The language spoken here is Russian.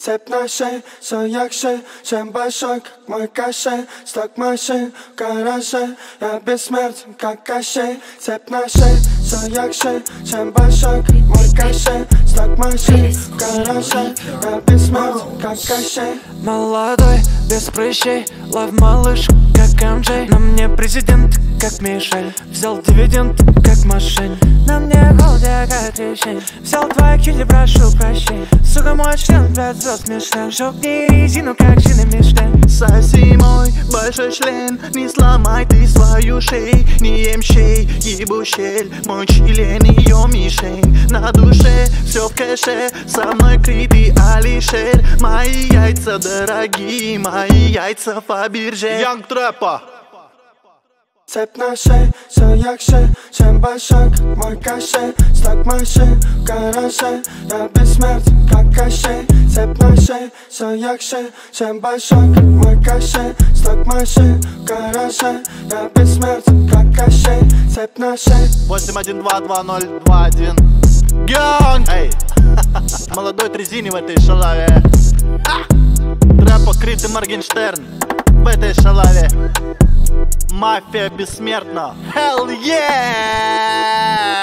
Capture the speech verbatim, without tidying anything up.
Цепь на шее, все ярче, чем большой, как мой кашель. Сток машин в гараже, я бессмертен, как Кощей. Цепь на шее, все ярче, чем большой, как мой кашель. Сток машин в гараже, я бессмертен, как Кощей. Молодой, без прыщей, лав малыш, как эм джей. На мне президент, как Мишель. Взял дивиденд, как мошенник. На мне голдя, как трещин. Взял твои кили, прошу прощения. Сука, мой член, пять звезд Мишлен. Шокни резину, как шины Мишлен. Соси мой большой член, не сломай ты свою шею. Не ем щей, ебу щель, мой член ее мишень. На душе все в кэше, со мной крипи Алишер. Мои яйца дорогие, мои яйца Фаберже. Янг Трэпа. Цепь на шее, все ярче, чем большой, как мой кашель. Сток машин в гараже, я бессмертен, как Кощей. Цепь на шее, все ярче, чем большой, как мой кашель. Сток машин в гараже, я бессмертен, как Кощей. Цепь на шее. восемь один два два ноль два один. Гянг! Эй! Молодой трезини в этой шалаве. Трэп покрытый Моргенштерн в этой шалаве. Мафия бессмертна. Hell yeah!